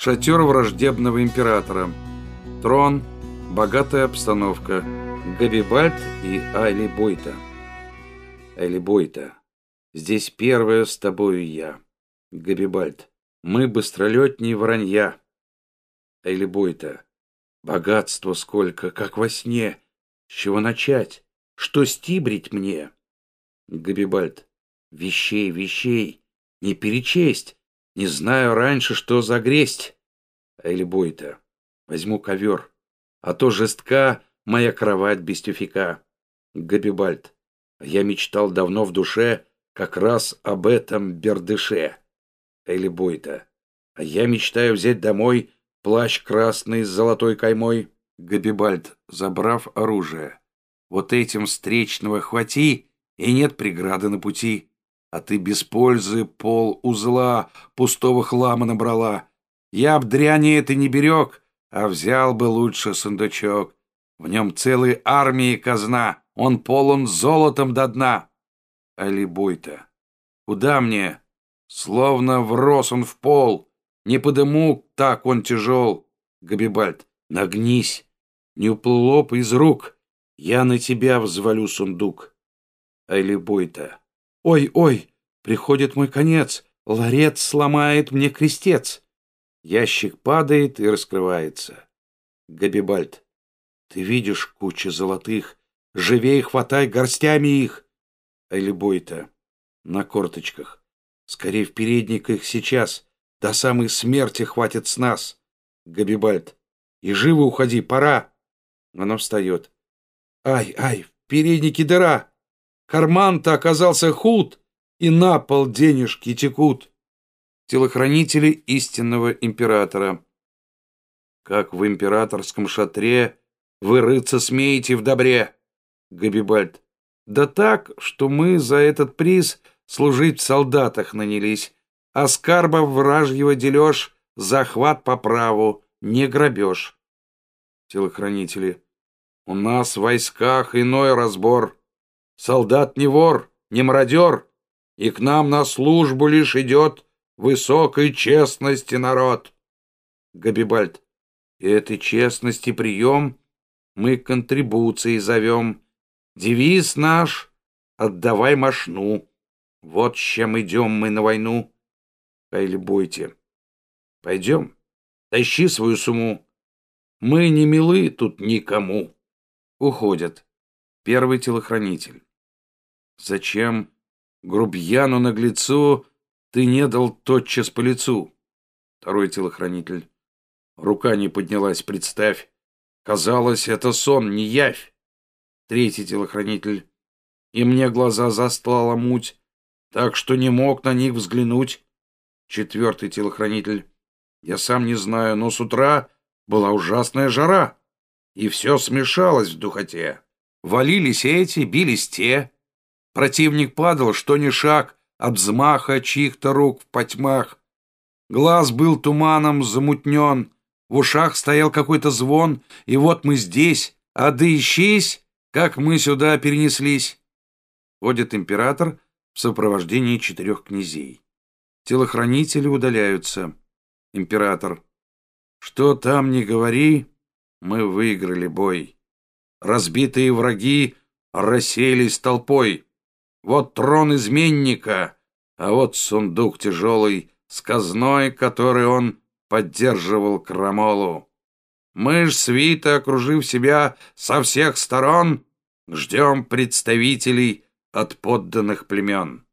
Шатер враждебного императора. Трон, богатая обстановка. Габибальд и Алибойта. Алибойта. Здесь первая с тобою я. Габибальд. Мы быстролетней воронья. Алибойта. Богатства сколько, как во сне. С чего начать? Что стибрить мне? Габибальд. Вещей, вещей. Не перечесть. Не знаю раньше, что загресть. Алибойта. Возьму ковер. А то жестка моя кровать без тюфяка. Габибальд. Я мечтал давно в душе как раз об этом бердыше. Алибойта. А я мечтаю взять домой плащ красный с золотой каймой. Габибальд, забрав оружие. Вот этим встречного хвати, и нет преграды на пути. А ты без пользы пол узла пустого хлама набрала. Я б дряни это не берег, а взял бы лучше сундучок. В нем целой армии казна, он полон золотом до дна. Алибойта. Куда мне? Словно врос он в пол. Не подыму, так он тяжел. Габибальд. Нагнись. Не уплыло б из рук. Я на тебя взвалю сундук. Алибойта. Ой, ой, приходит мой конец. Ларец сломает мне крестец. Ящик падает и раскрывается. Габибальд. Ты видишь кучи золотых. Живей хватай горстями их. Алибойта. На корточках. Скорей в передник их сейчас. До самой смерти хватит с нас. Габибальд. И живо уходи, пора. Она встает. Ай, ай, в переднике дыра. Карман-то оказался худ, и на пол денежки текут. Телохранители истинного императора. Как в императорском шатре вы рыться смеете в добре. Габибальд. Да так, что мы за этот приз служить в солдатах нанялись, а скарба вражьего дележ, захват по праву, не грабеж. Телохранители. У нас в войсках иной разбор. Солдат не вор, не мародер, и к нам на службу лишь идет высокой честности народ. Габибальд. И этой честности прием мы контрибуцией зовем. Девиз наш — отдавай мошну. Вот с чем идем мы на войну. Алибойте. Пойдем, тащи свою сумму. Мы не милы тут никому. Уходят. Первый телохранитель. Зачем грубьяну-наглецу ты не дал тотчас по лицу? Второй телохранитель. Рука не поднялась, представь. Казалось, это сон, не явь. Третий телохранитель. И мне глаза застлала муть, так что не мог на них взглянуть. Четвертый телохранитель. Я сам не знаю, но с утра была ужасная жара, и все смешалось в духоте. Валились эти, бились те. Противник падал, что ни шаг, от взмаха чьих-то рук в потьмах. Глаз был туманом замутнен, в ушах стоял какой-то звон, и вот мы здесь, а да ищись, как мы сюда перенеслись. Входит император в сопровождении 4 князей. Телохранители удаляются. Император. Что там ни говори, мы выиграли бой. Разбитые враги расселись толпой. Вот трон изменника, а вот сундук тяжелый с казной, который он поддерживал крамолу. Мы ж, свита, окружив себя со всех сторон, ждем представителей от подданных племен.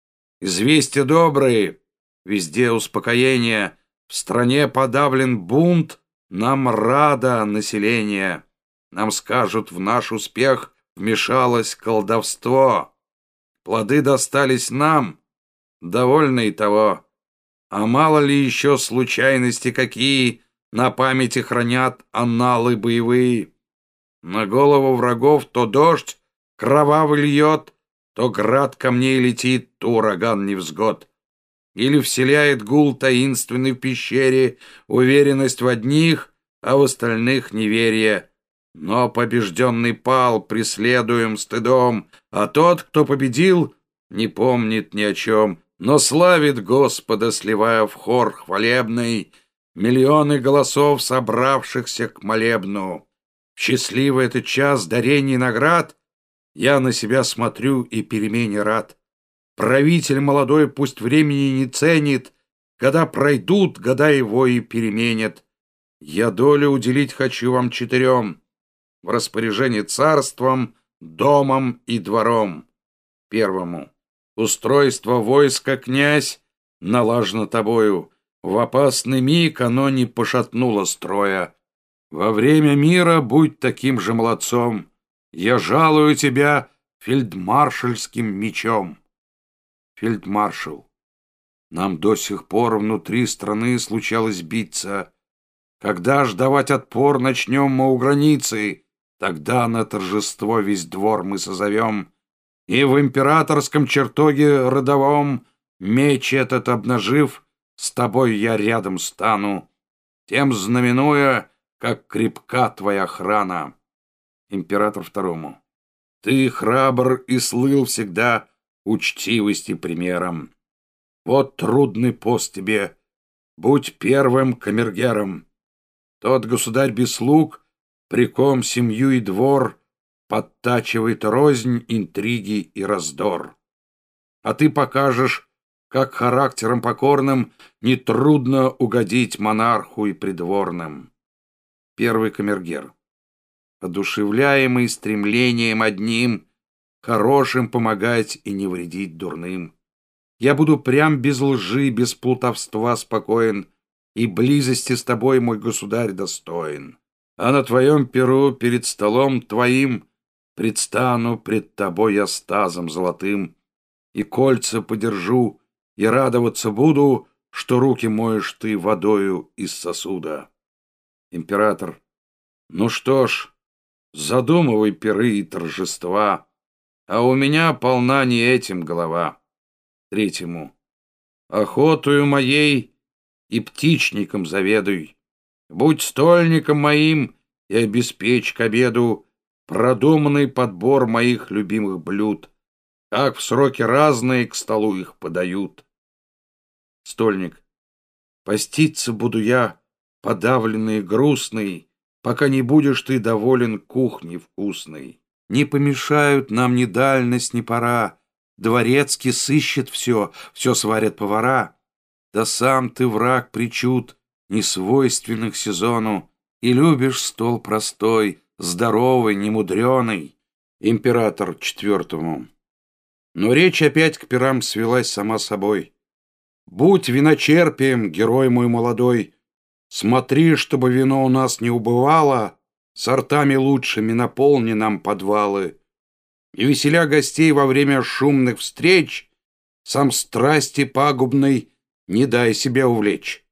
Известия добрые, везде успокоение, в стране подавлен бунт, нам радо население. Нам скажут, в наш успех вмешалось колдовство. Плоды достались нам, довольны и того. А мало ли еще случайности какие на памяти хранят анналы боевые. На голову врагов то дождь кровавый льет, то град камней летит, то ураган невзгод. Или вселяет гул таинственный в пещере уверенность в одних, а в остальных неверие. Но побежденный пал преследуем стыдом, а тот, кто победил, не помнит ни о чем, но славит Господа, сливая в хор хвалебный. миллионы голосов, собравшихся к молебну. В счастливый этот час дарений наград я на себя смотрю и перемене рад. Правитель молодой пусть времени не ценит, года пройдут, года его и переменят. Я долю уделить хочу вам 4 в распоряжении царством, домом и двором. 1. Устройство войска, князь, налажено тобою. В опасный миг оно не пошатнуло строя. Во время мира будь таким же молодцом. Я жалую тебя фельдмаршальским мечом. Фельдмаршал. Нам до сих пор внутри страны случалось биться. Когда ж давать отпор начнем мы у границы, тогда на торжество весь двор мы созовем. И в императорском чертоге родовом, меч этот обнажив, с тобой я рядом стану, тем знаменуя, как крепка твоя охрана. Император II. Ты храбр и слыл всегда учтивости примером. Вот трудный пост тебе, будь первым камергером. Тот государь без слуг, при ком семью и двор подтачивает рознь, интриги и раздор. А ты покажешь, как характером покорным нетрудно угодить монарху и придворным. Первый камергер. Одушевляемый стремлением одним, хорошим помогать и не вредить дурным. Я буду прям без лжи, без плутовства спокоен, и близости с тобой, мой государь, достоин. А на твоем перу перед столом твоим предстану пред тобой я стазом золотым, и кольца подержу, и радоваться буду, что руки моешь ты водою из сосуда. Император. Ну что ж, задумывай пиры и торжества, а у меня полна не этим голова. 3. Охотою моей и птичником заведуй. Будь стольником моим и обеспечь к обеду продуманный подбор моих любимых блюд, как в сроки разные к столу их подают. Стольник. Поститься буду я, подавленный и грустный, пока не будешь ты доволен кухней вкусной. Не помешают нам ни дальность, ни пора. Дворецкий сыщет все сварят повара. Да сам ты враг причуд, несвойственных сезону, и любишь стол простой, здоровый, немудреный. Император IV. Но речь опять к пирам свелась сама собой. Будь виночерпием, герой мой молодой, смотри, чтобы вино у нас не убывало, сортами лучшими наполни нам подвалы. И веселя гостей во время шумных встреч, сам страсти пагубной не дай себя увлечь.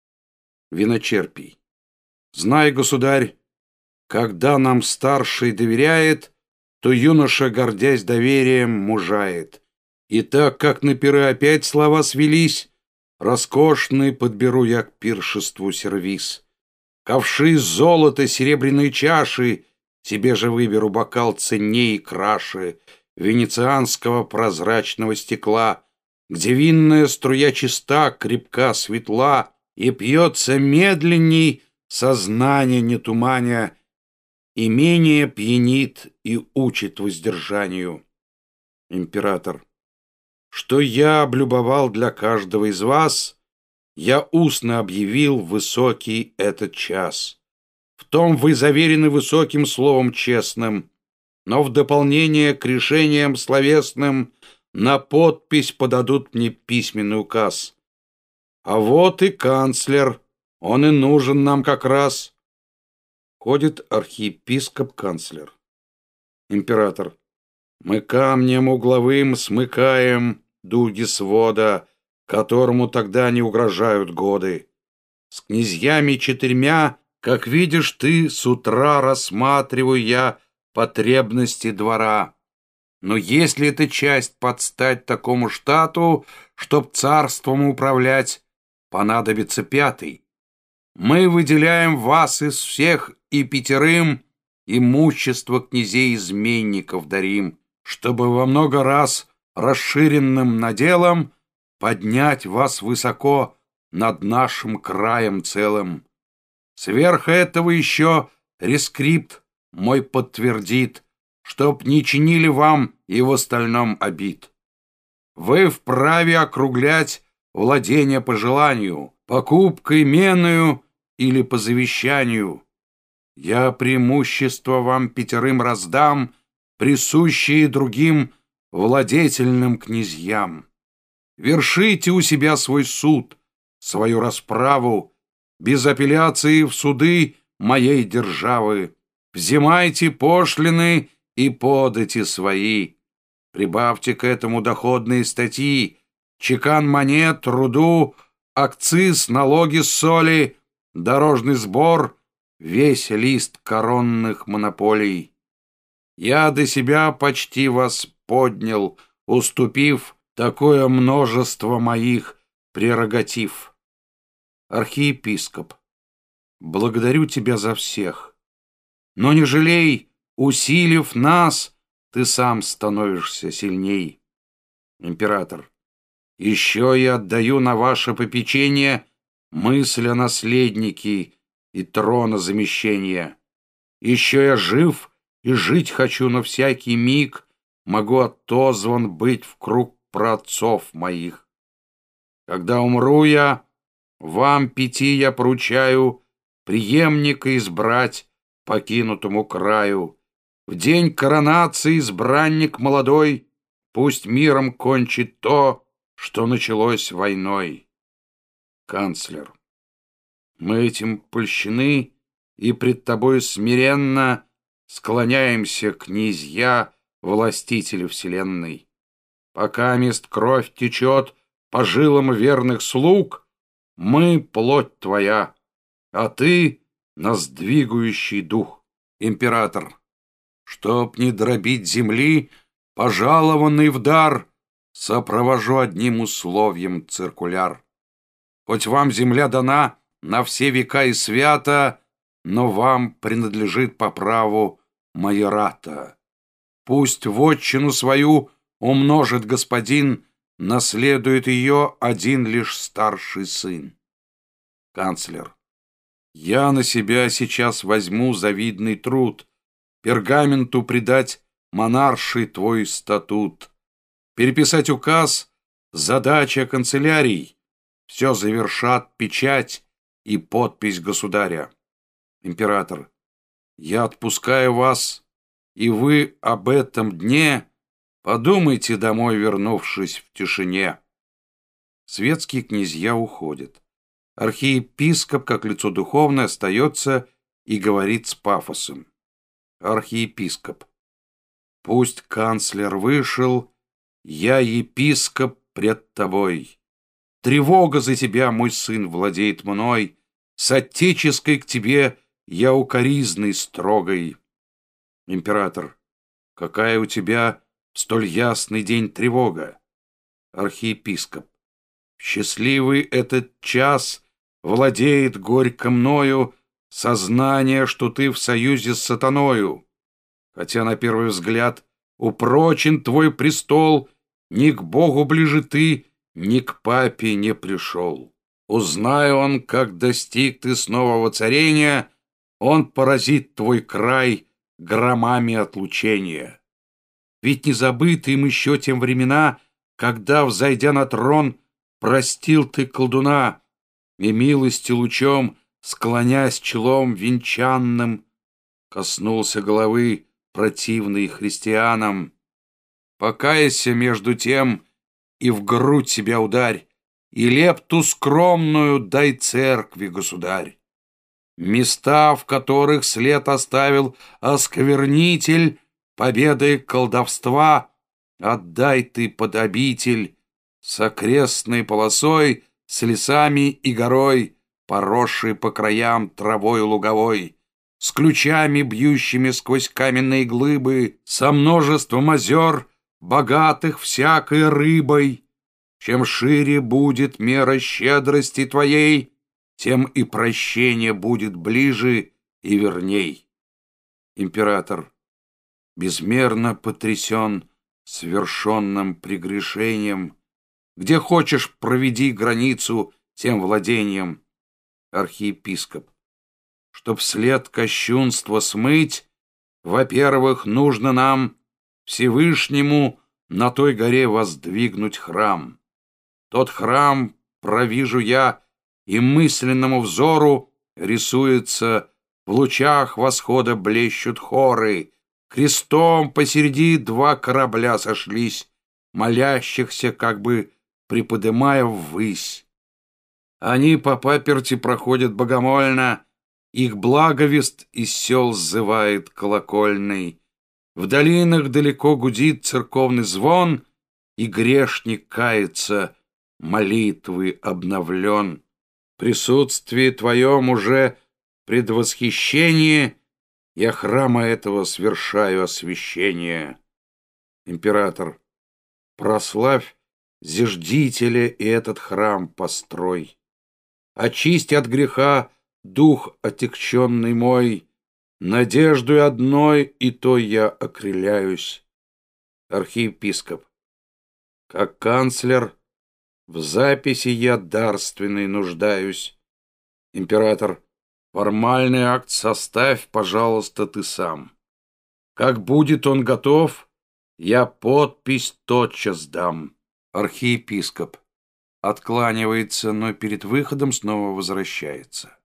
Виночерпий. Знай, государь, когда нам старший доверяет, то юноша, гордясь доверием, мужает. И так как на пиры опять слова свелись, роскошный подберу я к пиршеству сервиз. Ковши золота, серебряные чаши, себе же выберу бокал ценней и краше, венецианского прозрачного стекла, где винная струя чиста, крепка, светла, и пьется медленней, сознание не туманя, и менее пьянит и учит воздержанию. Император. Что я облюбовал для каждого из вас, я устно объявил высокий этот час. В том вы заверены высоким словом честным, но в дополнение к решениям словесным на подпись подадут мне письменный указ. А вот и канцлер, он и нужен нам как раз. Ходит архиепископ-канцлер. Император. Мы камнем угловым смыкаем дуги свода, которому тогда не угрожают годы. С князьями 4, как видишь ты, с утра рассматриваю я потребности двора. Но если эта часть подстать такому штату, чтоб царством управлять, понадобится 5. Мы выделяем вас из всех и 5 имущество князей-изменников дарим, чтобы во много раз расширенным наделом поднять вас высоко над нашим краем целым. Сверх этого еще рескрипт мой подтвердит, чтоб не чинили вам и в остальном обид. Вы вправе округлять владение по желанию, покупкой меною или по завещанию. Я преимущество вам 5 раздам, присущие другим владетельным князьям. Вершите у себя свой суд, свою расправу, без апелляции в суды моей державы. Взимайте пошлины и подати свои. Прибавьте к этому доходные статьи, чекан монет, труду, акциз, налоги с соли, дорожный сбор, весь лист коронных монополий. Я до себя почти вас поднял, уступив такое множество моих прерогатив. Архиепископ, благодарю тебя за всех, но не жалей, усилив нас, ты сам становишься сильней. Император, еще я отдаю на ваше попечение мысль о наследнике и трона замещения. Еще я жив и жить хочу, но всякий миг могу отозван быть в круг праотцов моих. Когда умру я, вам 5 я поручаю преемника избрать покинутому краю. В день коронации избранник молодой пусть миром кончит то, что началось войной. Канцлер, мы этим польщены и пред тобой смиренно склоняемся, князья, властители вселенной. Пока мест кровь течет по жилам верных слуг, мы плоть твоя, а ты нас двигающий дух. Император, чтоб не дробить земли, пожалованный в дар, сопровожу одним условием циркуляр. Хоть вам земля дана на все века и свята, но вам принадлежит по праву майората. Пусть вотчину свою умножит господин, наследует ее один лишь старший сын. Канцлер, я на себя сейчас возьму завидный труд, пергаменту придать монарший твой статут, переписать указ, задача канцелярий, все завершат печать и подпись государя. Император, я отпускаю вас, и вы об этом дне подумайте домой, вернувшись в тишине. Светские князья уходят. Архиепископ, как лицо духовное, остается и говорит с пафосом. Архиепископ, пусть канцлер вышел, я епископ пред тобой. Тревога за тебя, мой сын, владеет мной, с отеческой к тебе я укоризной строгой. Император, какая у тебя в столь ясный день тревога? Архиепископ, в счастливый этот час владеет горько мною сознание, что ты в союзе с сатаною. Хотя на первый взгляд упрочен твой престол, ни к Богу ближе ты, ни к папе не пришел. Узнай он, как достиг ты снова воцарения, он поразит твой край громами отлучения. Ведь не забыты им еще тем времена, когда, взойдя на трон, простил ты колдуна и милости лучом, склонясь челом венчанным, коснулся головы противной христианам. Покайся между тем и в грудь себя ударь, и лепту скромную дай церкви, государь. Места, в которых след оставил осквернитель победой колдовства, отдай ты под обитель с окрестной полосой, с лесами и горой, поросшей по краям травой луговой, с ключами, бьющими сквозь каменные глыбы, со множеством озер, богатых всякой рыбой. Чем шире будет мера щедрости твоей, тем и прощение будет ближе и верней. Император, безмерно потрясен свершенным прегрешением, где хочешь, проведи границу тем владением. Архиепископ. Чтоб след кощунства смыть, во-первых, нужно нам Всевышнему на той горе воздвигнуть храм. Тот храм, провижу я, и мысленному взору рисуется, в лучах восхода блещут хоры, крестом посреди два корабля сошлись, молящихся, как бы приподымая ввысь. Они по паперти проходят богомольно, их благовест из сел сзывает колокольный. В долинах далеко гудит церковный звон, и грешник кается, молитвы обновлен. Присутствие твоем уже предвосхищение, я храма этого свершаю освящение. Император. Прославь зиждителя и этот храм построй. Очисть от греха дух отягченный мой, надеждой одной и той я окрыляюсь. Архиепископ. Как канцлер в записи я дарственной нуждаюсь. Император. Формальный акт составь, пожалуйста, ты сам. Как будет он готов, я подпись тотчас дам. Архиепископ. Откланивается, но перед выходом снова возвращается.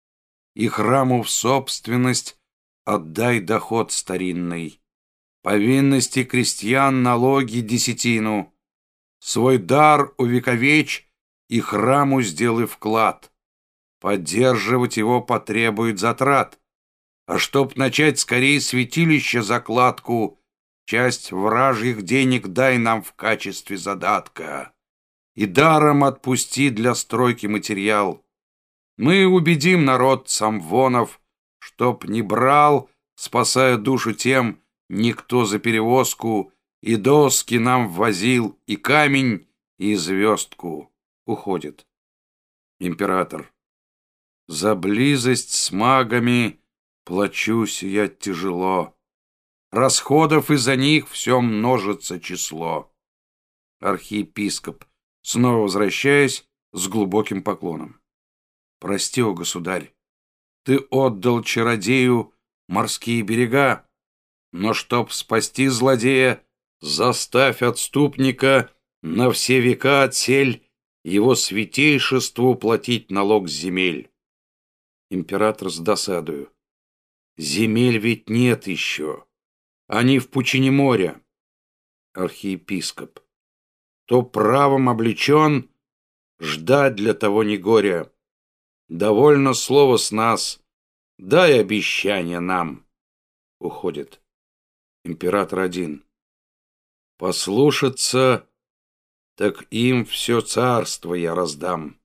И храму в собственность отдай доход старинный. Повинности крестьян, налоги, десятину. Свой дар увековечь и храму сделай вклад. Поддерживать его потребует затрат. А чтоб начать скорее святилище закладку, часть вражьих денег дай нам в качестве задатка. И даром отпусти для стройки материал. Мы убедим народ самвонов, чтоб не брал, спасая душу тем, никто за перевозку, и доски нам ввозил, и камень, и звездку. Уходит. Император. За близость с магами плачусь я тяжело. Расходов из-за них все множится число. Архиепископ, снова возвращаясь с глубоким поклоном. Прости, о государь, ты отдал чародею морские берега, но чтоб спасти злодея, заставь отступника на все века отсель его святейшеству платить налог с земель. Император с досадою. Земель ведь нет еще. Они в пучине моря. Архиепископ. То правом облечен, ждать для того не горя. Довольно слово с нас, дай обещание нам. Уходит. Император один. Послушаться, так им все царство я раздам.